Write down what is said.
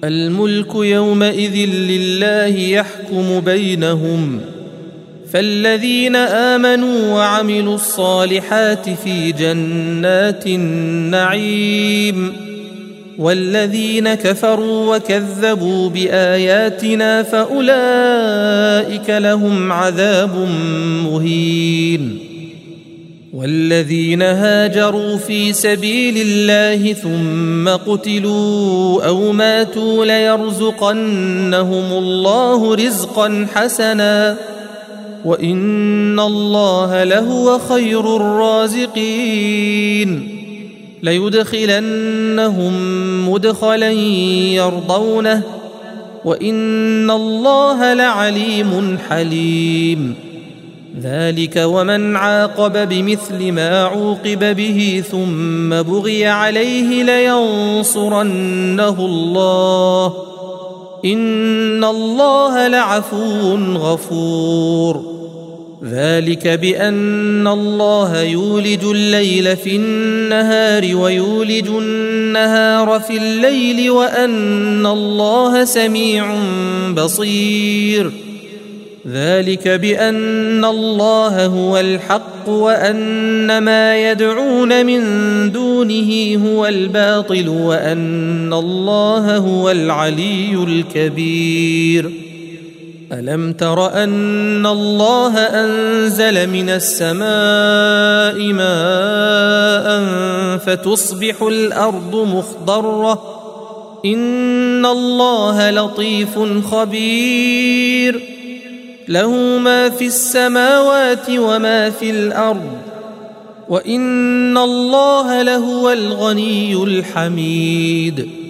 الملك يومئذ لله يحكم بينهم، فالذين آمنوا وعملوا الصالحات في جنات النعيم، والذين كفروا وكذبوا بآياتنا فأولئك لهم عذاب مهين. والذين هاجروا في سبيل الله ثم قتلوا أو ماتوا ليرزقنهم الله رزقا حسنا وإن الله لهو خير الرازقين. ليدخلنهم مدخلا يرضونه وإن الله لعليم حليم. ذلك ومن عاقب بمثل ما عوقب به ثم بغي عليه لينصرنه الله إن الله لعفو غفور. ذلك بأن الله يولج الليل في النهار ويولج النهار في الليل وأن الله سميع بصير. ذلك بأن الله هو الحق وأن ما يدعون من دونه هو الباطل وأن الله هو العلي الكبير. ألم تر أن الله أنزل من السماء ماء فتصبح الأرض مخضرة إن الله لطيف خبير. له ما في السماوات وما في الأرض وإن الله لهو الغني الحميد.